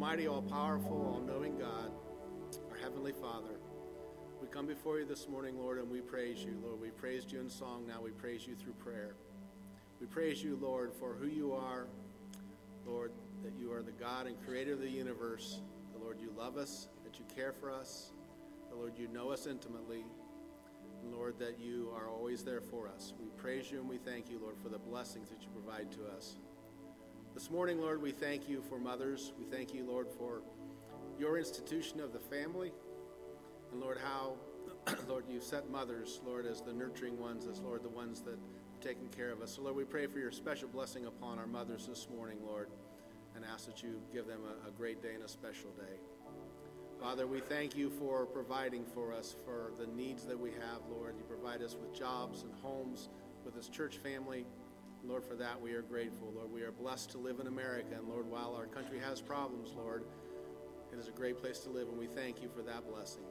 Almighty, all-powerful, all-knowing God, our Heavenly Father, we come before you this morning, Lord, and we praise you. Lord, we praised you in song, now we praise you through prayer. We praise you, Lord, for who you are, Lord, that you are the God and creator of the universe. The Lord, you love us, that you care for us. The Lord, you know us intimately. And Lord, that you are always there for us. We praise you and we thank you, Lord, for the blessings that you provide to us. This morning, Lord, we thank you for mothers. We thank you, Lord, for your institution of the family. And Lord, how, Lord, you set mothers, Lord, as the nurturing ones, as, Lord, the ones that are taking care of us. So, Lord, we pray for your special blessing upon our mothers this morning, Lord, and ask that you give them a great day and a special day. Father, we thank you for providing for us for the needs that we have, Lord. You provide us with jobs and homes, with this church family. Lord, for that we are grateful. Lord, we are blessed to live in America. And Lord, while our country has problems, Lord, it is a great place to live, and we thank you for that blessing.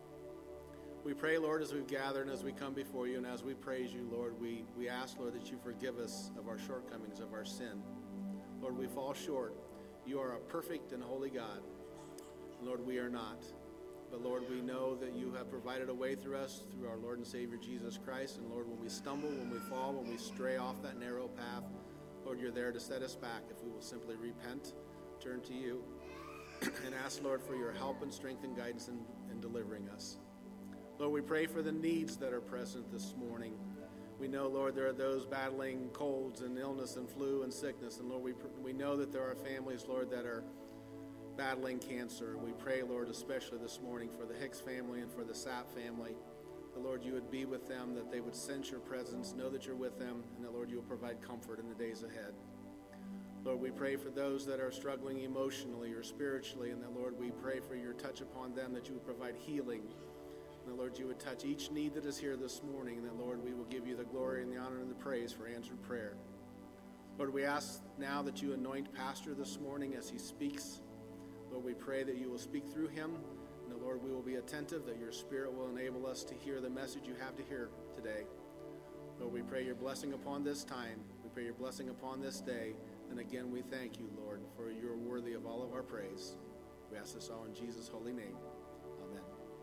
We pray, Lord, as we've gathered and as we come before you and as we praise you, Lord, we ask, Lord, that you forgive us of our shortcomings, of our sin. Lord, we fall short. You are a perfect and holy God. Lord, we are not. But Lord, we know that you have provided a way through us, through our Lord and Savior Jesus Christ. And Lord, when we stumble, when we fall, when we stray off that narrow path, Lord, you're there to set us back if we will simply repent, turn to you, and ask, Lord, for your help and strength and guidance in delivering us. Lord, we pray for the needs that are present this morning. We know, Lord, there are those battling colds and illness and flu and sickness. And Lord, we know that there are families, Lord, that are battling cancer. We pray, Lord, especially this morning for the Hicks family and for the Sapp family. The Lord, you would be with them, that they would sense your presence, know that you're with them, and that, Lord, you will provide comfort in the days ahead. Lord, we pray for those that are struggling emotionally or spiritually, and that, Lord, we pray for your touch upon them, that you would provide healing. And that, Lord, you would touch each need that is here this morning, and that, Lord, we will give you the glory and the honor and the praise for answered prayer. Lord, we ask now that you anoint Pastor this morning as he speaks. Lord, we pray that you will speak through him, and that, Lord, we will be attentive, that your Spirit will enable us to hear the message you have to hear today. Lord, we pray your blessing upon this time. We pray your blessing upon this day. And again, we thank you, Lord, for you're worthy of all of our praise. We ask this all in Jesus' holy name. Amen.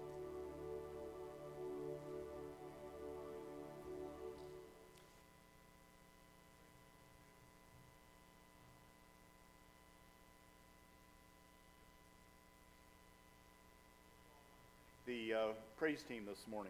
The praise team this morning.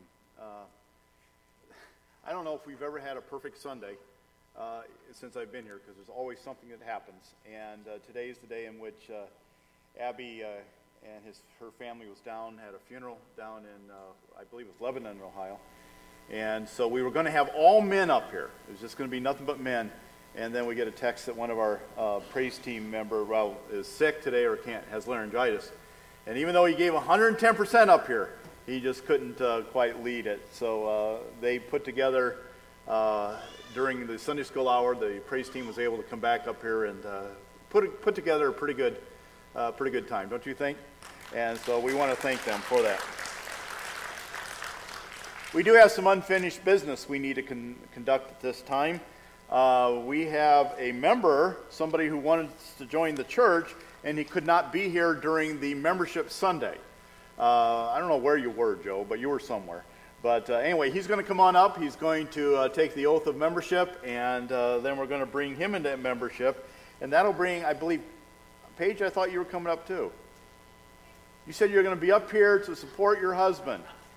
I don't know if we've ever had a perfect Sunday since I've been here, because there's always something that happens. And today is the day in which Abby and her family was down, had a funeral down in, I believe it was Lebanon, Ohio. And so we were going to have all men up here. It was just going to be nothing but men. And then we get a text that one of our praise team member is sick today or has laryngitis. And even though he gave 110% up here, he just couldn't quite lead it. So they put together, during the Sunday school hour, the praise team was able to come back up here and put together a pretty good time, don't you think? And so we want to thank them for that. We do have some unfinished business we need to conduct at this time. We have a member, somebody who wanted to join the church, and he could not be here during the membership Sunday. I don't know where you were, Joe, but you were somewhere. But anyway, he's going to come on up. He's going to take the oath of membership, and then we're going to bring him into membership. And that'll bring, I believe, Paige, I thought you were coming up too. You said you're going to be up here to support your husband.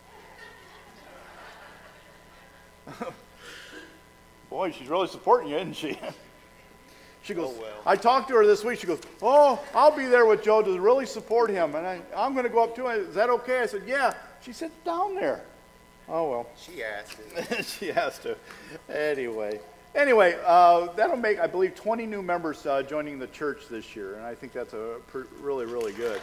Boy, she's really supporting you, isn't she? She goes, oh, well. I talked to her this week. She goes, oh, I'll be there with Joe to really support him. And I'm going to go up to him. Is that okay? I said, yeah. She said, down there. Oh, well. She asked it. She has to. Anyway, that'll make, I believe, 20 new members joining the church this year. And I think that's really, really good.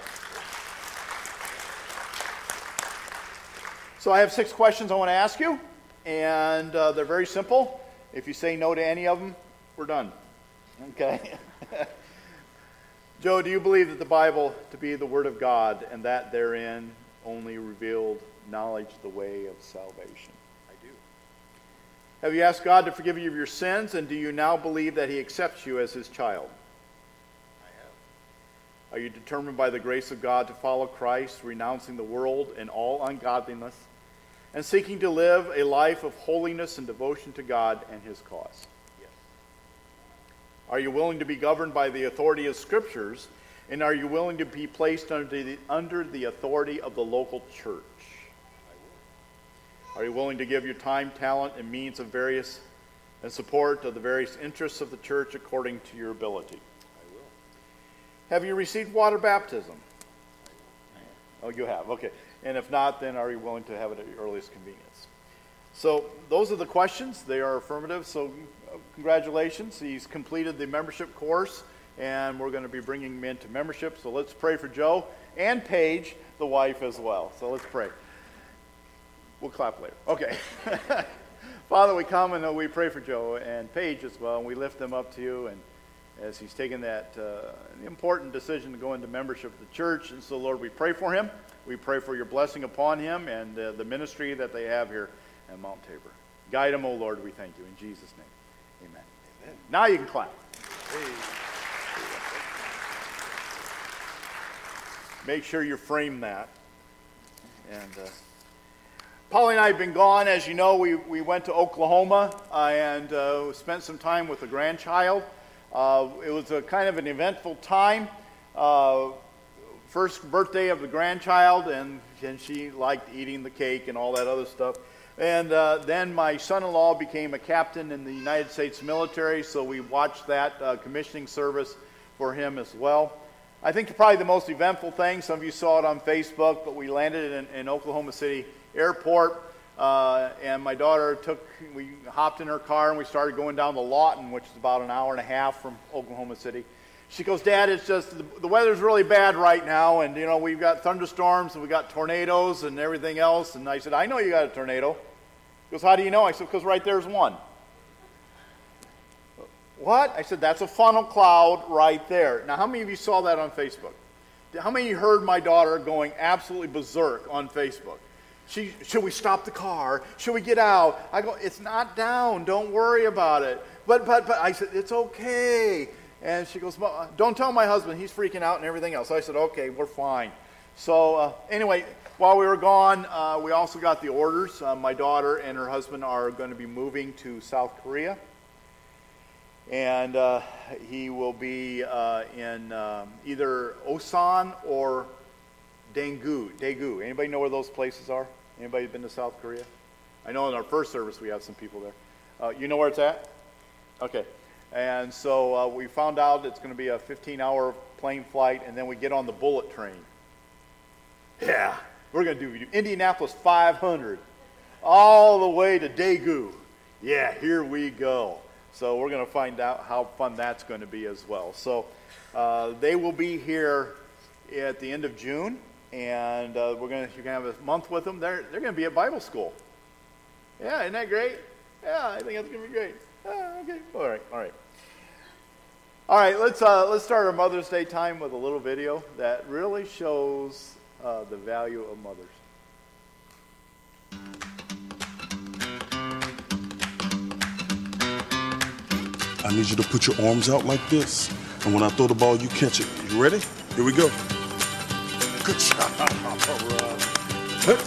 So I have 6 questions I want to ask you. And they're very simple. If you say no to any of them, we're done. Okay. Joe, do you believe that the Bible to be the Word of God and that therein only revealed knowledge the way of salvation? I do. Have you asked God to forgive you of your sins, and do you now believe that He accepts you as His child? I Are you determined by the grace of God to follow Christ, renouncing the world and all ungodliness, and seeking to live a life of holiness and devotion to God and his cause? Yes. Are you willing to be governed by the authority of Scriptures, and are you willing to be placed under the authority of the local church? Are you willing to give your time, talent, and means of various and support of the various interests of the church according to your ability? I will. Have you received water baptism? Oh, you have. Okay. And if not, then are you willing to have it at your earliest convenience? So those are the questions. They are affirmative. So congratulations. He's completed the membership course, and we're going to be bringing him into membership. So let's pray for Joe and Paige, the wife, as well. So let's pray. We'll clap later. Okay. Father, we come and we pray for Joe and Paige as well, and we lift them up to you. And as he's taken that important decision to go into membership of the church, and so Lord, we pray for him. We pray for your blessing upon him and the ministry that they have here at Mount Tabor. Guide him, O Lord, we thank you. In Jesus' name, amen. Amen. Now you can clap. Hey. Make sure you frame that. And Polly and I have been gone. As you know, we went to Oklahoma and spent some time with the grandchild. It was a kind of an eventful time. First birthday of the grandchild, and she liked eating the cake and all that other stuff. And then my son-in-law became a captain in the United States military, so we watched that commissioning service for him as well. I think probably the most eventful thing, some of you saw it on Facebook, but we landed in Oklahoma City Airport, and my daughter we hopped in her car and we started going down the Lawton, which is about an hour and a half from Oklahoma City. She goes, Dad, it's just the weather's really bad right now, and you know we've got thunderstorms and we got tornadoes and everything else. And I said, I know you got a tornado. He goes, how do you know? I said, because right there's one. What? I said, that's a funnel cloud right there. Now, how many of you saw that on Facebook? How many of you heard my daughter going absolutely berserk on Facebook? Should we stop the car? Should we get out? I go, it's not down. Don't worry about it. But I said, it's okay. And she goes, well, don't tell my husband. He's freaking out and everything else. So I said, okay, we're fine. So anyway, while we were gone, we also got the orders. My daughter and her husband are going to be moving to South Korea. And he will be in either Osan or Daegu. Anybody know where those places are? Anybody been to South Korea? I know in our first service we have some people there. You know where it's at? Okay. And so we found out it's going to be a 15-hour plane flight, and then we get on the bullet train. Yeah, we're going to do Indianapolis 500 all the way to Daegu. Yeah, here we go. So we're going to find out how fun that's going to be as well. So they will be here at the end of June, and you're going to have a month with them. They're going to be at Bible school. Yeah, isn't that great? Yeah, I think that's going to be great. Okay, all right. Let's start our Mother's Day time with a little video that really shows the value of mothers. I need you to put your arms out like this, and when I throw the ball, you catch it. You ready? Here we go. Good job. All right.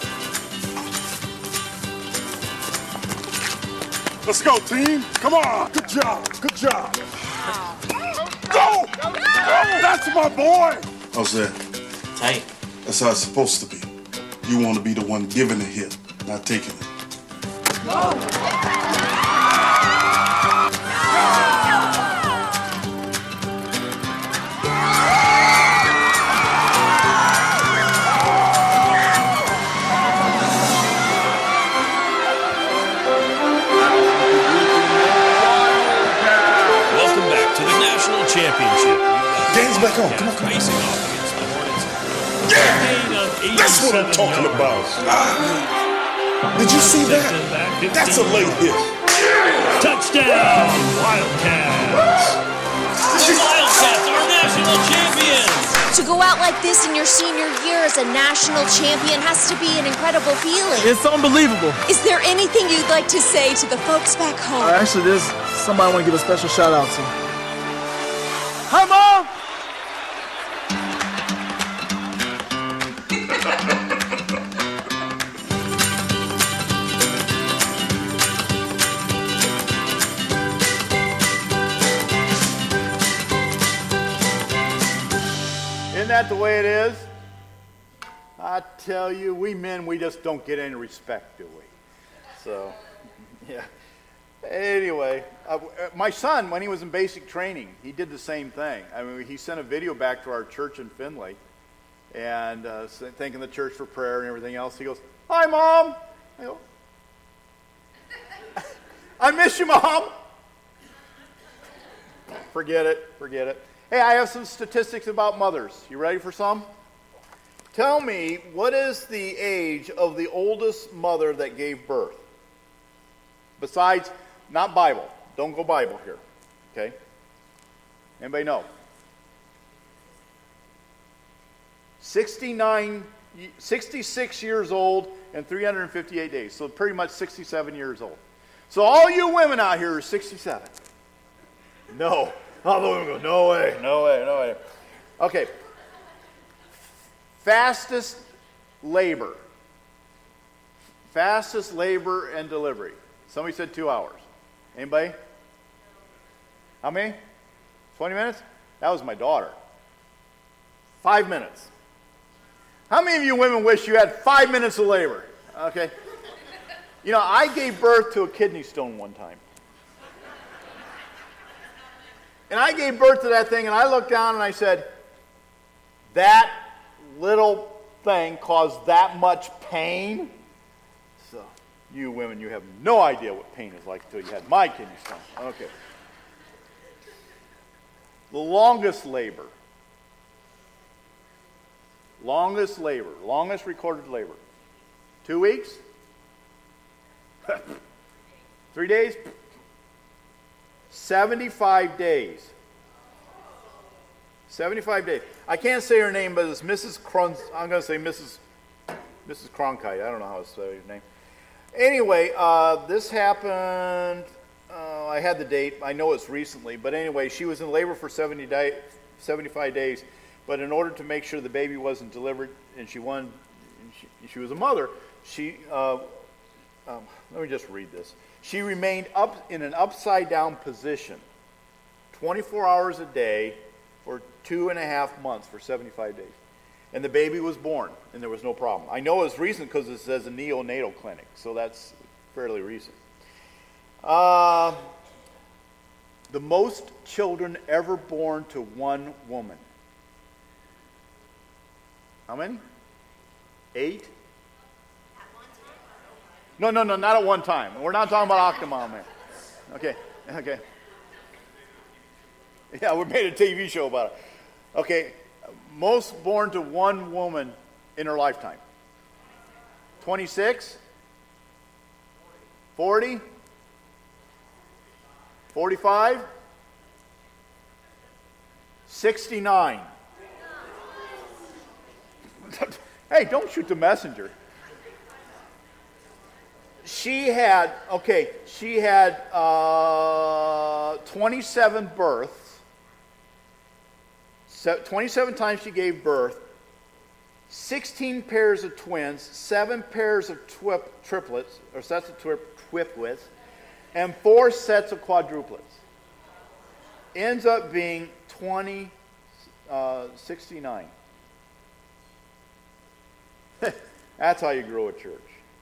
Let's go, team. Come on. Good job. Good job. Go! Go! That's my boy. How's that? Tight. That's how it's supposed to be. You want to be the one giving the hit, not taking it. Go! Championship. Game's back on. Come on. Facing off against the Hornets. Yeah! That's what I'm talking about. Did you see that? That's a late hit. Touchdown, Wildcats. The Wildcats are national champions. To go out like this in your senior year as a national champion has to be an incredible feeling. It's unbelievable. Is there anything you'd like to say to the folks back home? Actually, there's somebody I want to give a special shout out to. Hi, Mom! that the way it is? I tell you, we men, we just don't get any respect, do we? So, yeah. Anyway, my son, when he was in basic training, he did the same thing. I mean, he sent a video back to our church in Findlay, and thanking the church for prayer and everything else. He goes, "Hi, Mom." I go, "I miss you, Mom." Forget it. Hey, I have some statistics about mothers. You ready for some? Tell me, what is the age of the oldest mother that gave birth? Besides, not Bible. Don't go Bible here. Okay? Anybody know? 66 years old and 358 days. So pretty much 67 years old. So all you women out here are 67. No. All the women go, no way. Okay. Fastest labor and delivery. Somebody said 2 hours. Anybody? How many? 20 minutes? That was my daughter. 5 minutes. How many of you women wish you had 5 minutes of labor? Okay. You know, I gave birth to a kidney stone one time. And I gave birth to that thing, and I looked down and I said, that little thing caused that much pain? So, you women, you have no idea what pain is like until you had my kidney stone. Okay. The longest recorded labor. 2 weeks? 3 days? 75 days. 75 days. I can't say her name, but it's Mrs. I'm going to say Mrs. Cronkite. I don't know how to say her name. Anyway, this happened, I had the date. I know it's recently. But anyway, she was in labor for 75 days. But in order to make sure the baby wasn't delivered and she was a mother, let me just read this. She remained up in an upside-down position 24 hours a day for 2.5 months for 75 days. And the baby was born, and there was no problem. I know it's recent because it says a neonatal clinic, so that's fairly recent. The most children ever born to one woman. How many? 8? No, not at one time. We're not talking about Octomom here. Okay. Yeah, we made a TV show about it. Okay, most born to one woman in her lifetime. 26? 40? 45? 69. Hey, don't shoot the messenger. She had 27 births. 27 times she gave birth. 16 pairs of twins, 7 pairs of triplets, or sets of triplets, and 4 sets of quadruplets. Ends up being 69. That's how you grow a church.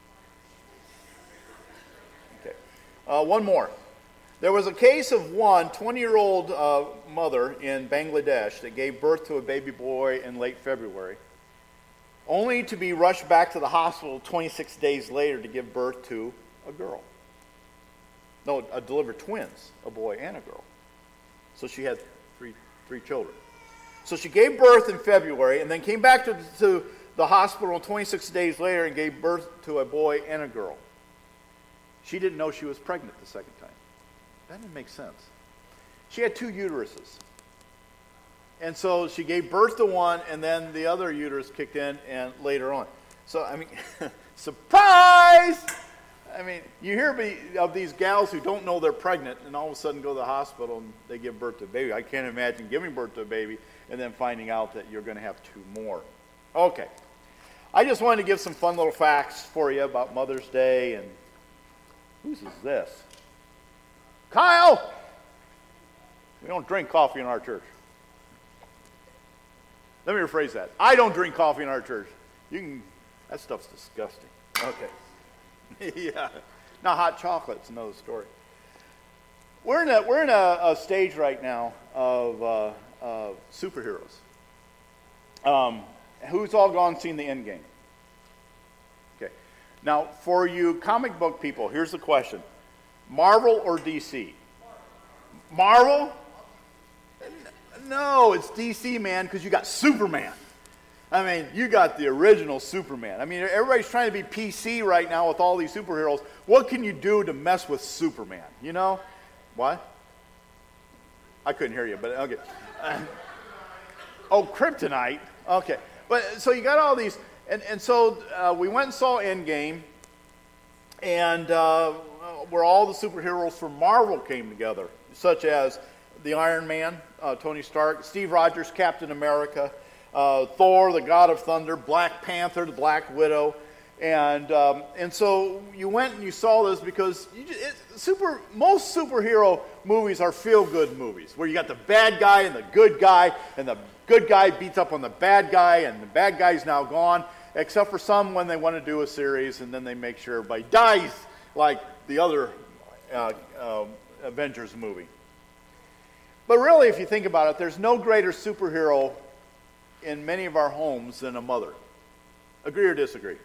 Okay. One more. There was a case of one 20-year-old mother in Bangladesh that gave birth to a baby boy in late February, only to be rushed back to the hospital 26 days later to give birth to a girl. No, delivered twins, a boy and a girl. So she had three children. So she gave birth in February and then came back to the hospital 26 days later and gave birth to a boy and a girl. She didn't know she was pregnant the second time. That didn't make sense. She had 2 uteruses. And so she gave birth to one, and then the other uterus kicked in and later on. So, I mean, surprise! I mean, you hear of these gals who don't know they're pregnant and all of a sudden go to the hospital and they give birth to a baby. I can't imagine giving birth to a baby and then finding out that you're going to have 2 more. Okay. I just wanted to give some fun little facts for you about Mother's Day. And whose is this? Kyle! We don't drink coffee in our church. Let me rephrase that. I don't drink coffee in our church. That stuff's disgusting. Okay. Yeah. Now, hot chocolate's another story. We're in a stage right now of superheroes. Who's all gone and seen the Endgame? Okay. Now, for you comic book people, here's the question. Marvel or DC? Marvel? No, it's DC, man, because you got Superman. I mean, you got the original Superman. I mean, everybody's trying to be PC right now with all these superheroes. What can you do to mess with Superman? You know? What? I couldn't hear you, but okay. Kryptonite. Okay. But so you got all these, and so we went and saw Endgame, and where all the superheroes from Marvel came together, such as the Iron Man, Tony Stark, Steve Rogers, Captain America, Thor, the God of Thunder, Black Panther, the Black Widow, and so you went and you saw this because most superhero movies are feel-good movies where you got the bad guy and the good guy beats up on the bad guy, and the bad guy's now gone, except for some when they want to do a series and then they make sure everybody dies like the other Avengers movie. But really, if you think about it, there's no greater superhero in many of our homes than a mother. Agree or disagree?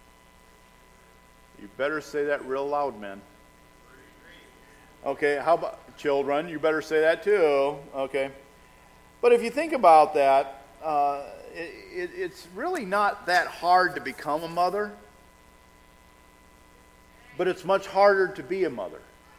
You better say that real loud, men. Okay, how about children? You better say that too. Okay. But if you think about that, it's really not that hard to become a mother, but it's much harder to be a mother.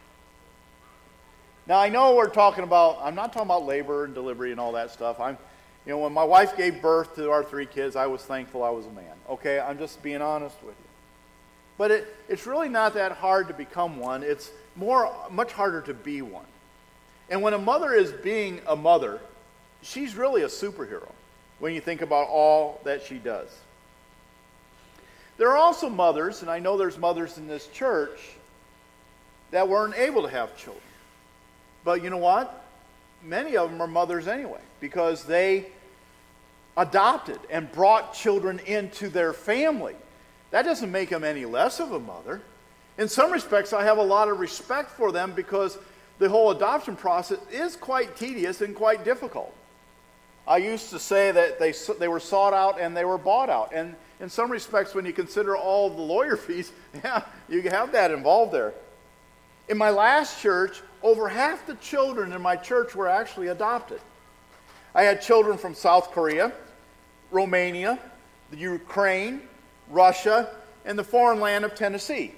Now, I know I'm not talking about labor and delivery and all that stuff. When my wife gave birth to our 3 kids, I was thankful I was a man. Okay, I'm just being honest with you. But it's really not that hard to become one. It's much harder to be one. And when a mother is being a mother, she's really a superhero when you think about all that she does. There are also mothers, and I know there's mothers in this church, that weren't able to have children. But you know what? Many of them are mothers anyway, because they adopted and brought children into their family. That doesn't make them any less of a mother. In some respects, I have a lot of respect for them because the whole adoption process is quite tedious and quite difficult. I used to say that they were sought out and they were bought out. And in some respects, when you consider all the lawyer fees, yeah, you have that involved there. In my last church, over half the children in my church were actually adopted. I had children from South Korea, Romania, the Ukraine, Russia, and the foreign land of Tennessee,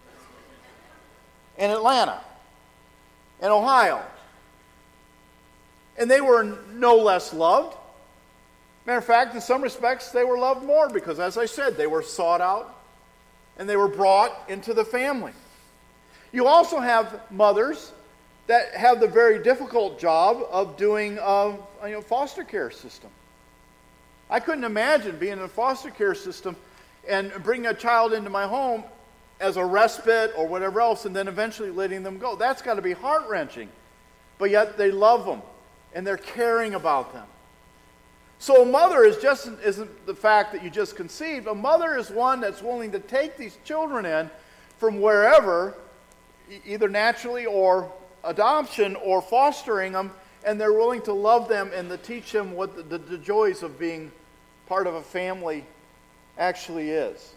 and Atlanta, and Ohio. And they were no less loved. Matter of fact, in some respects, they were loved more because, as I said, they were sought out and they were brought into the family. You also have mothers that have the very difficult job of doing a foster care system. I couldn't imagine being in a foster care system and bringing a child into my home as a respite or whatever else and then eventually letting them go. That's got to be heart-wrenching. But yet they love them and they're caring about them. So a mother isn't the fact that you just conceived. A mother is one that's willing to take these children in from wherever, either naturally or adoption or fostering them, and they're willing to love them and to teach them what the joys of being part of a family actually is.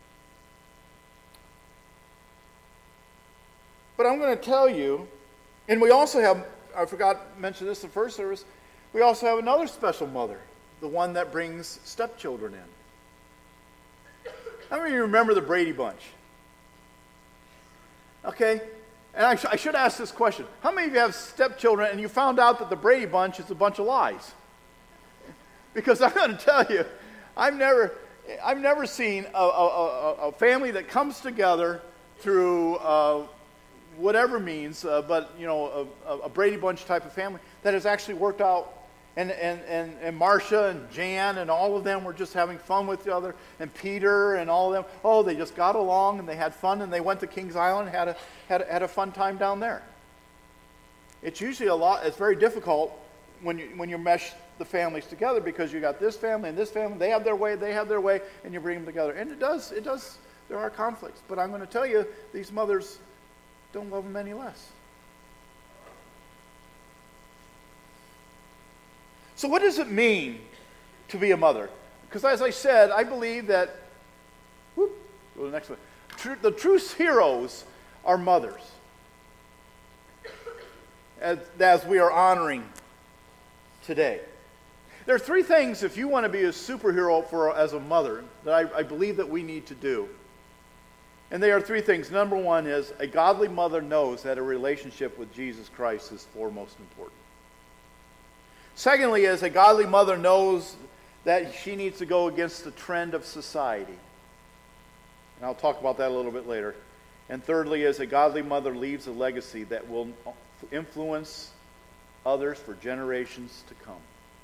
But I'm going to tell you, and we also have, I forgot to mention this in the first service, we also have another special mother, the one that brings stepchildren in. How many of you remember the Brady Bunch? Okay? And I should ask this question. How many of you have stepchildren and you found out that the Brady Bunch is a bunch of lies? Because I'm going to tell you, I've never seen a family that comes together through whatever means, but a Brady Bunch type of family that has actually worked out. And Marcia and Jan and all of them were just having fun with each other, and Peter and all of them. Oh, they just got along and they had fun, and they went to Kings Island and had a fun time down there. It's usually it's very difficult when you mesh the families together, because you got this family and this family, they have their way, and you bring them together. And it does, there are conflicts. But I'm going to tell you, these mothers don't love them any less. So what does it mean to be a mother? Because as I said, I believe that, go to the next one. The true heroes are mothers, as we are honoring today. There are three things, if you want to be a superhero as a mother, that I believe that we need to do. And they are three things. Number one is, a godly mother knows that a relationship with Jesus Christ is foremost important. Secondly is, a godly mother knows that she needs to go against the trend of society. And I'll talk about that a little bit later. And thirdly is, a godly mother leaves a legacy that will influence others for generations to come.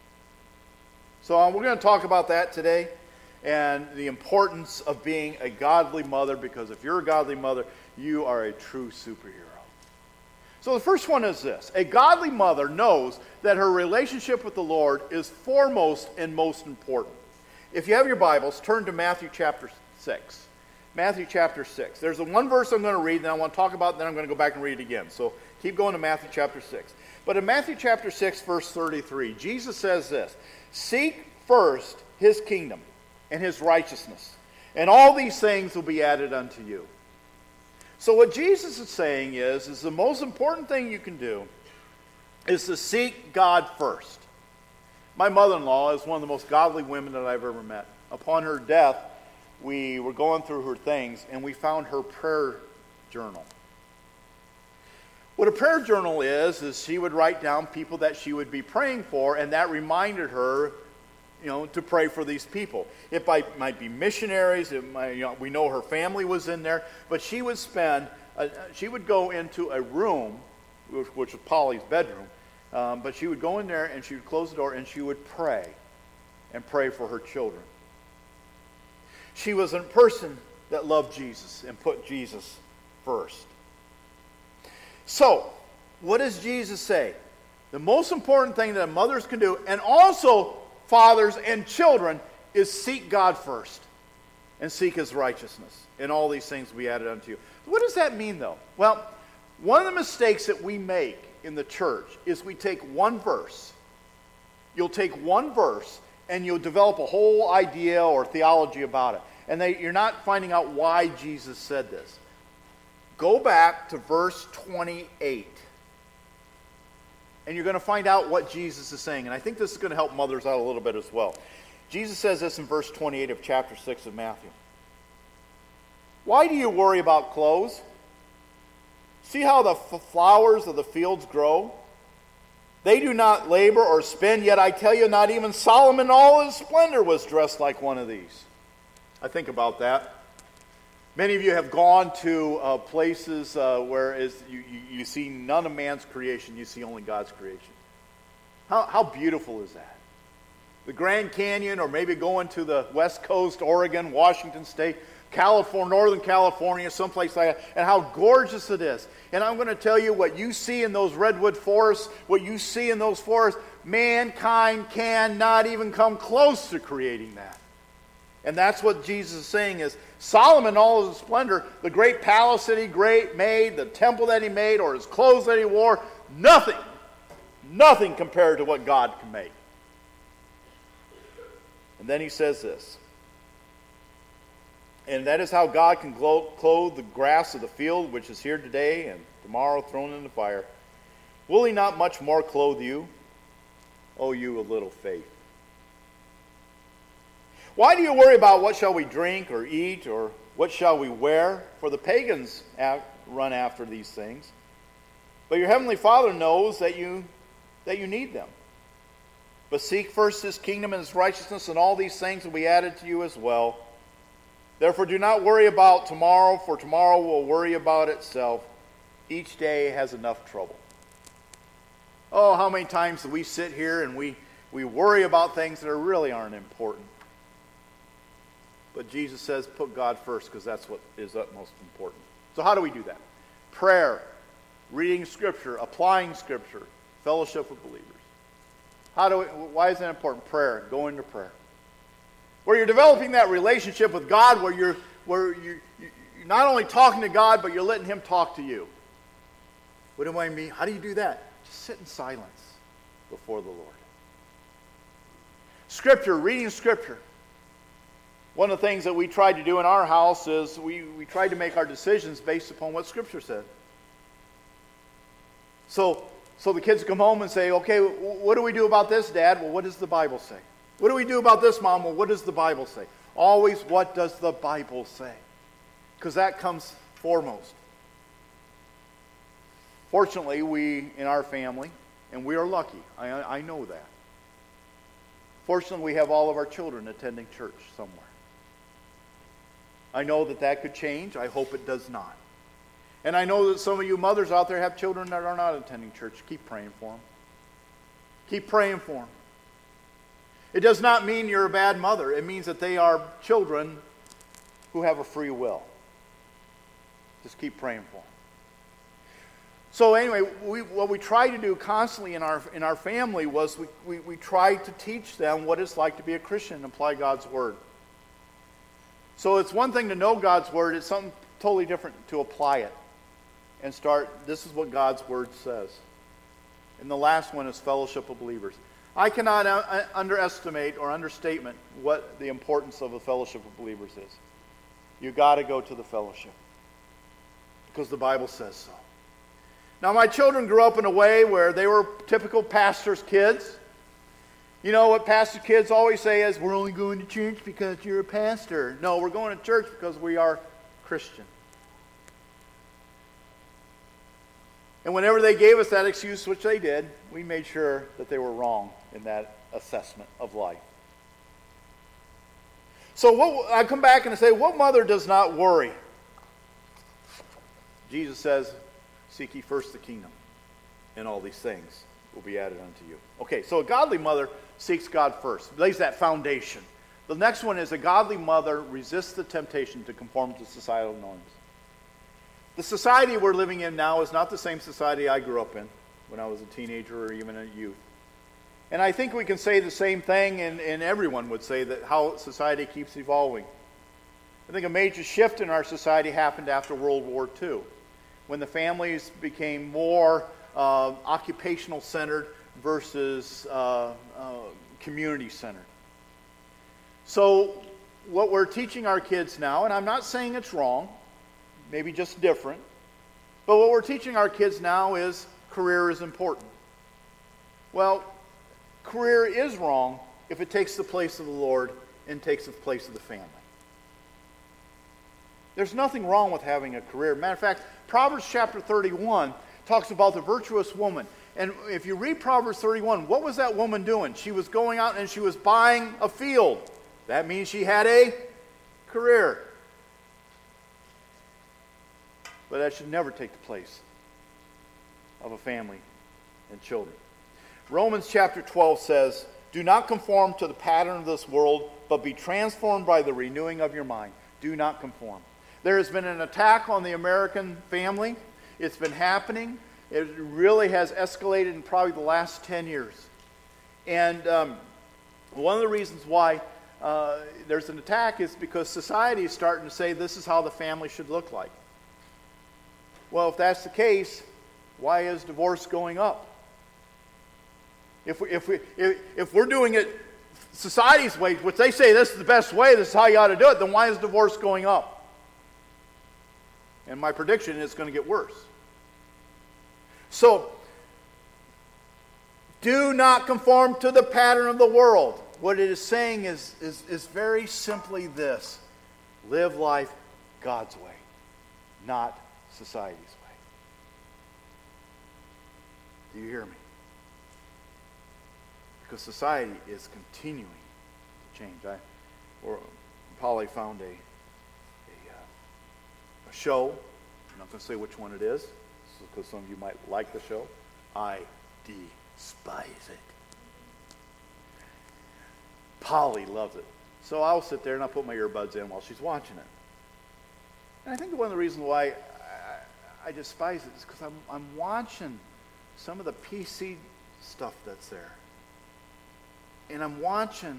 So we're going to talk about that today, and the importance of being a godly mother, because if you're a godly mother, you are a true superhero. So the first one is this. A godly mother knows that her relationship with the Lord is foremost and most important. If you have your Bibles, turn to Matthew chapter 6. Matthew chapter 6. There's the one verse I'm going to read, then I want to talk about, then I'm going to go back and read it again. So keep going to Matthew chapter 6. But in Matthew chapter 6, verse 33, Jesus says this, "Seek first his kingdom and his righteousness, and all these things will be added unto you." So what Jesus is saying is the most important thing you can do is to seek God first. My mother-in-law is one of the most godly women that I've ever met. Upon her death, we were going through her things, and we found her prayer journal. What a prayer journal is she would write down people that she would be praying for, and that reminded her, to pray for these people. It might be missionaries. It might, we know her family was in there, but she would she would go into a room, which was Polly's bedroom, but she would go in there and she would close the door and she would pray, and pray for her children. She was a person that loved Jesus and put Jesus first. So, what does Jesus say? The most important thing that mothers can do, and also fathers and children, is seek God first and seek his righteousness, and all these things will be added unto you. What does that mean, though? Well, one of the mistakes that we make in the church is we take one verse. You'll take one verse and you'll develop a whole idea or theology about it. And you're not finding out why Jesus said this. Go back to verse 28. And you're going to find out what Jesus is saying. And I think this is going to help mothers out a little bit as well. Jesus says this in verse 28 of chapter 6 of Matthew. "Why do you worry about clothes? See how the flowers of the fields grow? They do not labor or spin, yet I tell you, not even Solomon in all his splendor was dressed like one of these." I think about that. Many of you have gone to places where you see none of man's creation, you see only God's creation. How beautiful is that? The Grand Canyon, or maybe going to the West Coast, Oregon, Washington State, California, Northern California, someplace like that, and how gorgeous it is. And I'm going to tell you, what you see in those redwood forests, what you see in those forests, mankind cannot even come close to creating that. And that's what Jesus is saying is, Solomon, all of his splendor, the great palace that he made, the temple that he made, or his clothes that he wore, nothing compared to what God can make. And then he says this, "And that is how God can clothe the grass of the field, which is here today and tomorrow thrown in the fire. Will he not much more clothe you, O you of little faith? Why do you worry about what shall we drink or eat, or what shall we wear? For the pagans run after these things. But your heavenly Father knows that you need them. But seek first his kingdom and his righteousness, and all these things will be added to you as well. Therefore do not worry about tomorrow, for tomorrow will worry about itself. Each day has enough trouble." Oh, how many times do we sit here and we worry about things that really aren't important? But Jesus says, put God first, because that's what is utmost important. So how do we do that? Prayer, reading Scripture, applying Scripture, fellowship with believers. Why is that important? Prayer. Go into prayer. Where you're developing that relationship with God, where you're not only talking to God, but you're letting Him talk to you. What do I mean? How do you do that? Just sit in silence before the Lord. Scripture, reading Scripture. One of the things that we tried to do in our house is we tried to make our decisions based upon what Scripture said. So the kids come home and say, okay, what do we do about this, Dad? Well, what does the Bible say? What do we do about this, Mom? Well, what does the Bible say? Always, what does the Bible say? Because that comes foremost. Fortunately, we, in our family, and we are lucky, I know that. Fortunately, we have all of our children attending church somewhere. I know that could change. I hope it does not. And I know that some of you mothers out there have children that are not attending church. Keep praying for them. Keep praying for them. It does not mean you're a bad mother. It means that they are children who have a free will. Just keep praying for them. So anyway, what we tried to do constantly in our family was we tried to teach them what it's like to be a Christian and apply God's Word. So it's one thing to know God's Word. It's something totally different to apply it and start, this is what God's Word says. And the last one is fellowship of believers. I cannot underestimate or understatement what the importance of a fellowship of believers is. You've got to go to the fellowship because the Bible says so. Now, my children grew up in a way where they were typical pastor's kids. You know what pastor kids always say is, we're only going to church because you're a pastor. No, we're going to church because we are Christian. And whenever they gave us that excuse, which they did, we made sure that they were wrong in that assessment of life. So I come back and I say, what mother does not worry? Jesus says, seek ye first the kingdom, and all these things will be added unto you. Okay, so a godly mother seeks God first, lays that foundation. The next one is a godly mother resists the temptation to conform to societal norms. The society we're living in now is not the same society I grew up in when I was a teenager or even a youth. And I think we can say the same thing, and everyone would say that how society keeps evolving. I think a major shift in our society happened after World War II, when the families became more occupational-centered versus community-centered. So what we're teaching our kids now, and I'm not saying it's wrong, maybe just different, but what we're teaching our kids now is career is important. Well, career is wrong if it takes the place of the Lord and takes the place of the family. There's nothing wrong with having a career. Matter of fact, Proverbs chapter 31 talks about the virtuous woman. And if you read Proverbs 31, what was that woman doing? She was going out and she was buying a field. That means she had a career. But that should never take the place of a family and children. Romans chapter 12 says, do not conform to the pattern of this world, but be transformed by the renewing of your mind. Do not conform. There has been an attack on the American family. It's been happening. It really has escalated in probably the last 10 years. And one of the reasons why there's an attack is because society is starting to say this is how the family should look like. Well, if that's the case, why is divorce going up? If we're doing it society's way, which they say this is the best way, this is how you ought to do it, then why is divorce going up? And my prediction is it's going to get worse. So, do not conform to the pattern of the world. What it is saying is very simply this: live life God's way, not society's way. Do you hear me? Because society is continuing to change. Polly found a show. I'm not going to say which one it is, because some of you might like the show. I despise it. Polly loves it. So I'll sit there and I'll put my earbuds in while she's watching it. And I think one of the reasons why I despise it is because I'm watching some of the PC stuff that's there. and I'm watching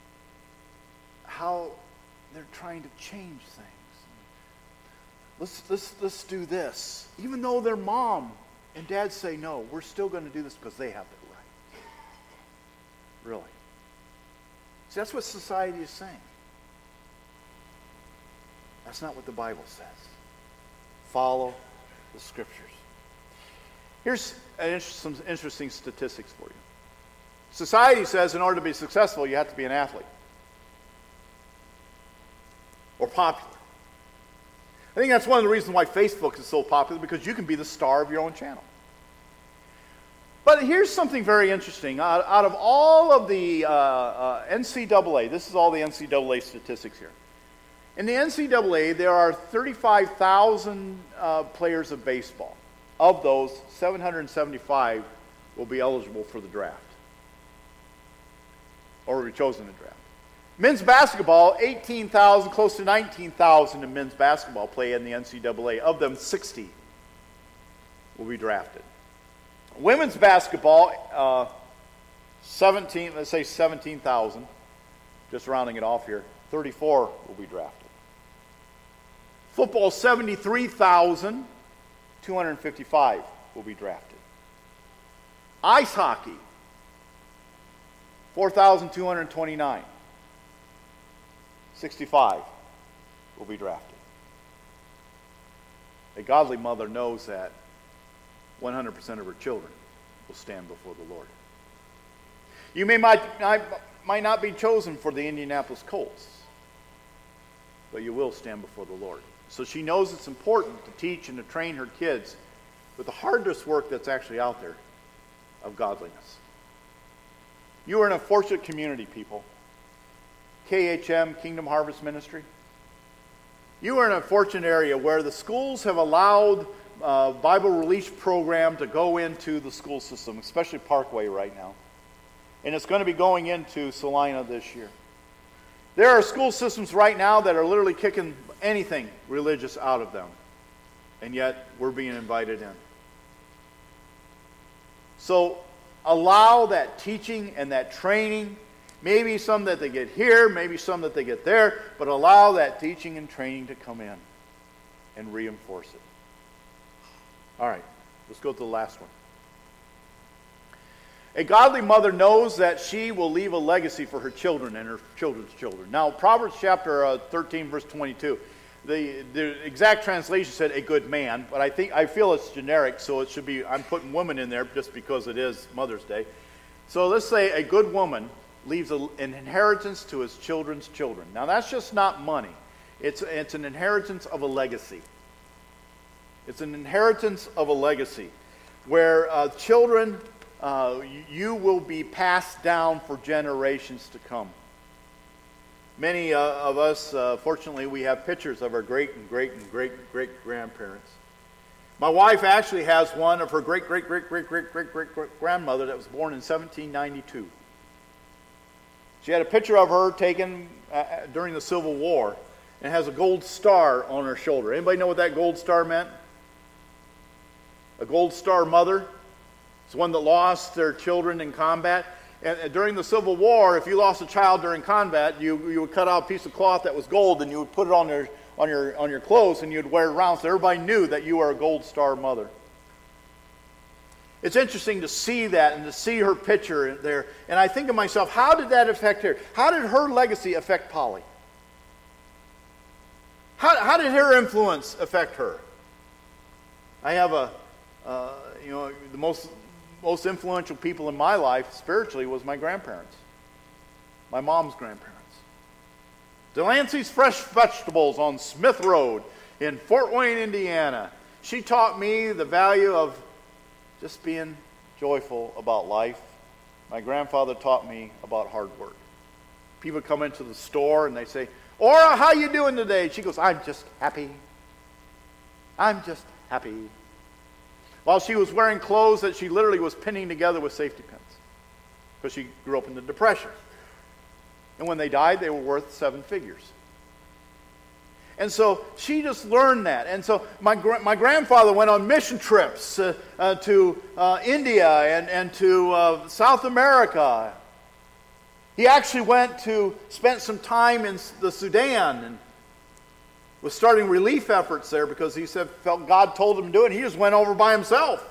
how they're trying to change things. Let's do this. Even though their mom and dad say no, we're still going to do this because they have it right. Really. See, that's what society is saying. That's not what the Bible says. Follow the Scriptures. Here's some interesting statistics for you. Society says in order to be successful, you have to be an athlete. Or popular. I think that's one of the reasons why Facebook is so popular, because you can be the star of your own channel. But here's something very interesting. Out of all of the NCAA, this is all the NCAA statistics here. In the NCAA, there are 35,000 players of baseball. Of those, 775 will be eligible for the draft, or will be chosen to draft. Men's basketball, 18,000, close to 19,000 in men's basketball play in the NCAA. Of them, 60 will be drafted. Women's basketball, 17,000, just rounding it off here, 34 will be drafted. Football, 73,255 will be drafted. Ice hockey, 4,229. 65 will be drafted. A godly mother knows that 100% of her children will stand before the Lord. You might not be chosen for the Indianapolis Colts, but you will stand before the Lord. So she knows it's important to teach and to train her kids with the hardest work that's actually out there of godliness. You are in a fortunate community, people. KHM, Kingdom Harvest Ministry. You are in a fortunate area where the schools have allowed Bible Release program to go into the school system, especially Parkway right now. And it's going to be going into Salina this year. There are school systems right now that are literally kicking anything religious out of them. And yet we're being invited in. So allow that teaching and that training. Maybe some that they get here, maybe some that they get there, but allow that teaching and training to come in and reinforce it. All right, let's go to the last one. A godly mother knows that she will leave a legacy for her children and her children's children. Now, Proverbs chapter 13, verse 22, the exact translation said a good man, but I feel it's generic, so it should be, I'm putting woman in there just because it is Mother's Day. So let's say a good woman leaves an inheritance to his children's children. Now that's just not money. It's an inheritance of a legacy. It's an inheritance of a legacy where children, you will be passed down for generations to come. Many of us, fortunately, we have pictures of our great and great and great great grandparents. My wife actually has one of her great great great great great great great great grandmother that was born in 1792. She had a picture of her taken during the Civil War and has a gold star on her shoulder. Anybody know what that gold star meant? A gold star mother. It's one that lost their children in combat. And during the Civil War, if you lost a child during combat, you would cut out a piece of cloth that was gold and you would put it on your clothes and you'd wear it around so everybody knew that you were a gold star mother. It's interesting to see that and to see her picture there. And I think to myself, how did that affect her? How did her legacy affect Polly? How did her influence affect her? I have the most influential people in my life spiritually was my grandparents. My mom's grandparents. Delancey's Fresh Vegetables on Smith Road in Fort Wayne, Indiana. She taught me the value of just being joyful about life. My grandfather taught me about hard work. People come into the store and they say, "Ora, how you doing today?" She goes, "I'm just happy. I'm just happy." While she was wearing clothes that she literally was pinning together with safety pins because she grew up in the Depression. And when they died, they were worth 7 figures. And so she just learned that. And so my grandfather went on mission trips to India and to South America. He actually spent some time in the Sudan and was starting relief efforts there because he felt God told him to do it. And he just went over by himself.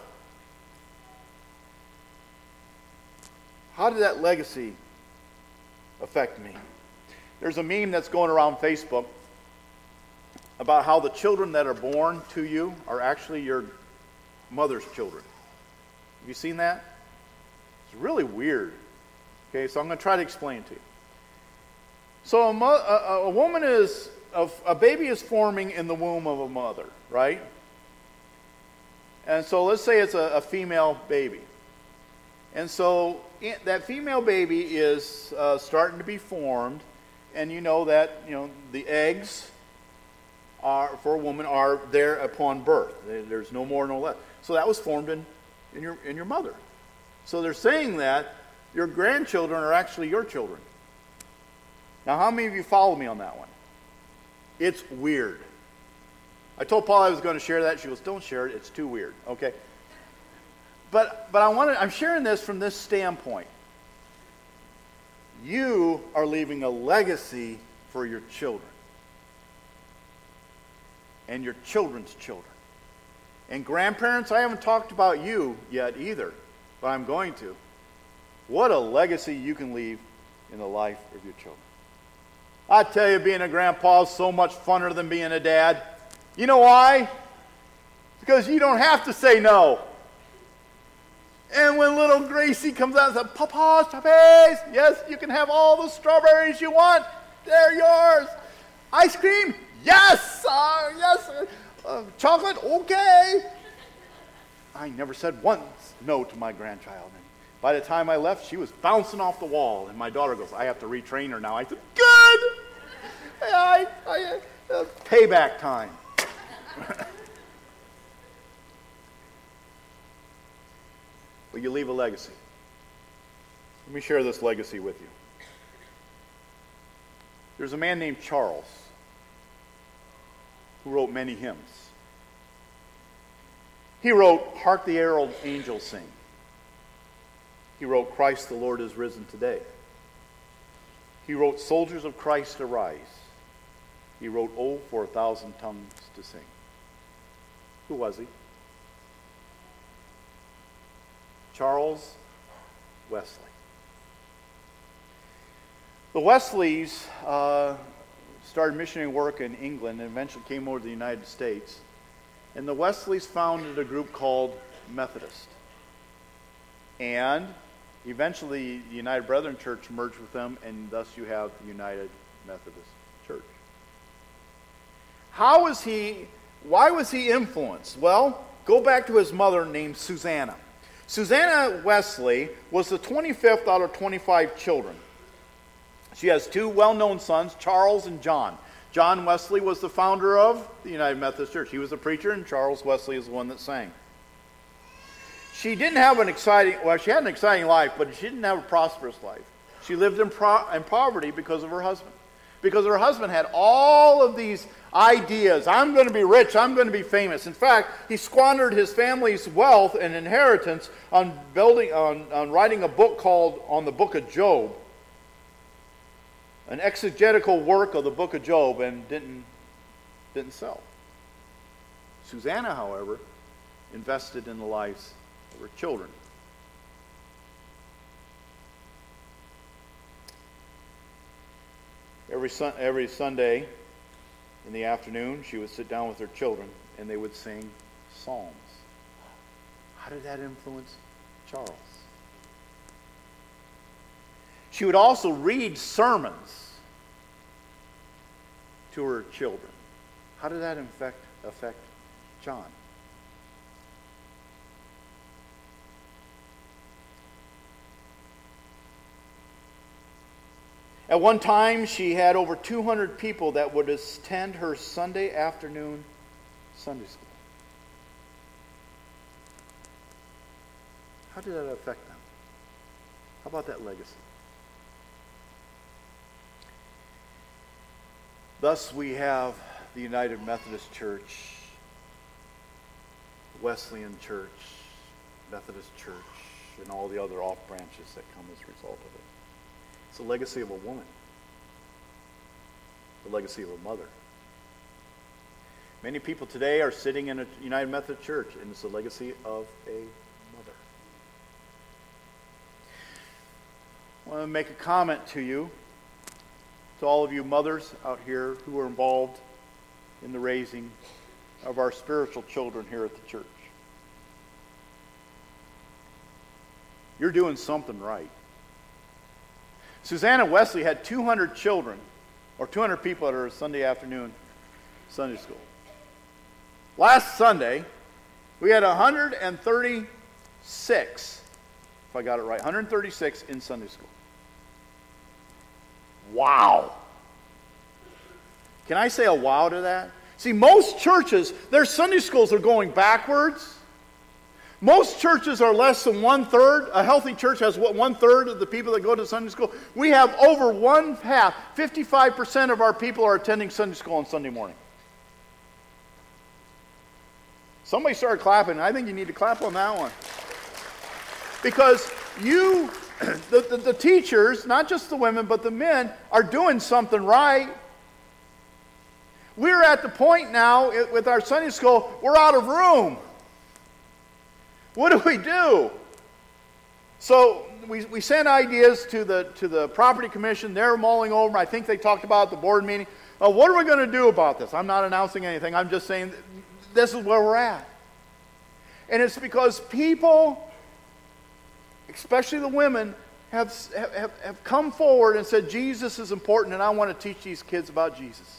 How did that legacy affect me? There's a meme that's going around Facebook about how the children that are born to you are actually your mother's children. Have you seen that? It's really weird. Okay, so I'm going to try to explain it to you. So a baby is forming in the womb of a mother, right? And so let's say it's a female baby. And so that female baby is starting to be formed, and you know that the eggs for a woman are there upon birth. There's no more, no less. So that was formed in your mother. So they're saying that your grandchildren are actually your children. Now, how many of you follow me on that one? It's weird. I told Paul I was going to share that. She goes, "Don't share it. It's too weird." Okay. But I'm sharing this from this standpoint. You are leaving a legacy for your children. And your children's children. And grandparents, I haven't talked about you yet either, but I'm going to. What a legacy you can leave in the life of your children. I tell you, being a grandpa is so much funner than being a dad. You know why? Because you don't have to say no. And when little Gracie comes out and says, "Papa, strawberries," yes, you can have all the strawberries you want. They're yours. Ice cream? Yes. Yes. Chocolate? Okay. I never said once no to my grandchild. And by the time I left, she was bouncing off the wall. And my daughter goes, "I have to retrain her now." I said, "Good. Payback time." But you leave a legacy. Let me share this legacy with you. There's a man named Charles who wrote many hymns. He wrote, "Hark the Herald Angels Sing." He wrote, "Christ the Lord is risen today." He wrote, "Soldiers of Christ arise." He wrote, "Oh, for 1,000 tongues to sing." Who was he? Charles Wesley. The Wesleys started missionary work in England and eventually came over to the United States. And the Wesleys founded a group called Methodist. And eventually the United Brethren Church merged with them, and thus you have the United Methodist Church. Why was he influenced? Well, go back to his mother named Susanna. Susanna Wesley was the 25th out of 25 children. She has two well-known sons, Charles and John. John Wesley was the founder of the United Methodist Church. He was a preacher, and Charles Wesley is the one that sang. She didn't have she had an exciting life, but she didn't have a prosperous life. She lived in poverty because of her husband. Because her husband had all of these ideas. I'm going to be rich. I'm going to be famous. In fact, he squandered his family's wealth and inheritance on writing a book called On the Book of Job, an exegetical work of the Book of Job, and didn't sell. Susanna, however, invested in the lives of her children. Every Sunday in the afternoon, she would sit down with her children and they would sing psalms. How did that influence Charles? She would also read sermons to her children. How did that affect John? At one time, she had over 200 people that would attend her Sunday afternoon Sunday school. How did that affect them? How about that legacy? Thus, we have the United Methodist Church, Wesleyan Church, Methodist Church, and all the other off branches that come as a result of it. It's the legacy of a woman. The legacy of a mother. Many people today are sitting in a United Methodist Church, and it's the legacy of a mother. I want to make a comment to you, to all of you mothers out here who are involved in the raising of our spiritual children here at the church. You're doing something right. Susanna Wesley had 200 children, or 200 people at her Sunday afternoon Sunday school. Last Sunday, we had 136, if I got it right, 136 in Sunday school. Wow. Can I say a wow to that? See, most churches, their Sunday schools are going backwards. Most churches are less than 1/3. A healthy church has 1/3 of the people that go to Sunday school. We have over 1/2, 55% of our people are attending Sunday school on Sunday morning. Somebody started clapping. I think you need to clap on that one. Because you, the teachers, not just the women, but the men, are doing something right. We're at the point now with our Sunday school, we're out of room. What do? So we sent ideas to the property commission. They're mulling over them. I think they talked about at the board meeting. What are we going to do about this? I'm not announcing anything. I'm just saying this is where we're at. And it's because people, especially the women, have come forward and said, Jesus is important, and I want to teach these kids about Jesus.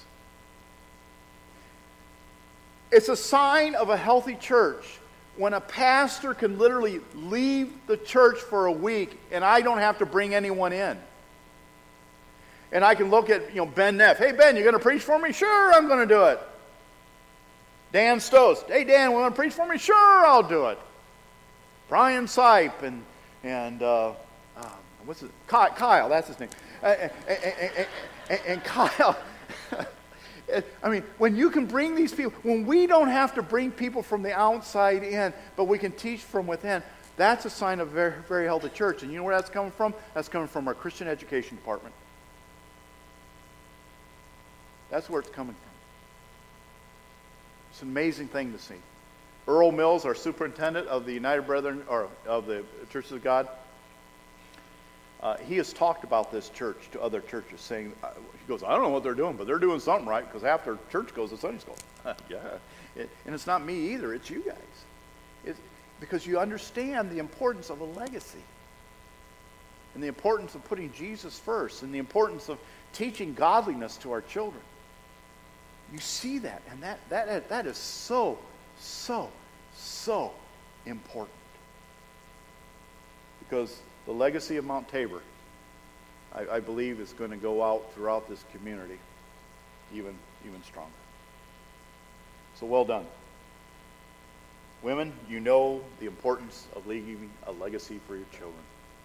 It's a sign of a healthy church when a pastor can literally leave the church for a week and I don't have to bring anyone in. And I can look at, Ben Neff. Hey, Ben, you going to preach for me? Sure, I'm going to do it. Dan Stost. Hey, Dan, want to preach for me? Sure, I'll do it. Brian Sipe and what's it? Kyle, that's his name. And Kyle. I mean, when you can bring these people, when we don't have to bring people from the outside in, but we can teach from within, that's a sign of a very, very healthy church. And you know where that's coming from? That's coming from our Christian education department. That's where it's coming from. It's an amazing thing to see. Earl Mills, our superintendent of the United Brethren, or of the Churches of God, he has talked about this church to other churches, saying, he goes, I don't know what they're doing, but they're doing something right, because after church goes to Sunday school. Yeah. And it's not me either, it's you guys. Because you understand the importance of a legacy, and the importance of putting Jesus first, and the importance of teaching godliness to our children. You see that, and that is so, so, so important. Because the legacy of Mount Tabor, I believe, is going to go out throughout this community even stronger. So well done. Women, you know the importance of leaving a legacy for your children.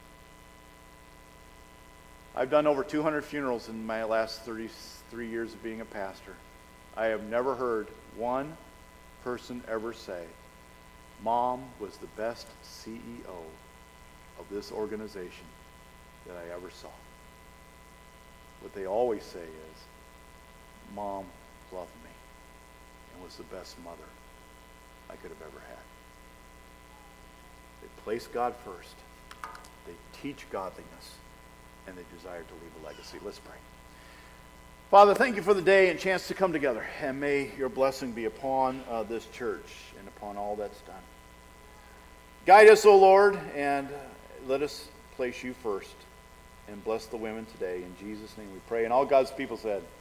I've done over 200 funerals in my last 33 years of being a pastor. I have never heard one person ever say, Mom was the best CEO of this organization that I ever saw. What they always say is, Mom loved me and was the best mother I could have ever had. They place God first. They teach godliness, and they desire to leave a legacy. Let's pray. Father, thank you for the day and chance to come together, and may your blessing be upon this church and upon all that's done. Guide us, O Lord, and let us place you first, and bless the women today. In Jesus' name we pray. And all God's people said,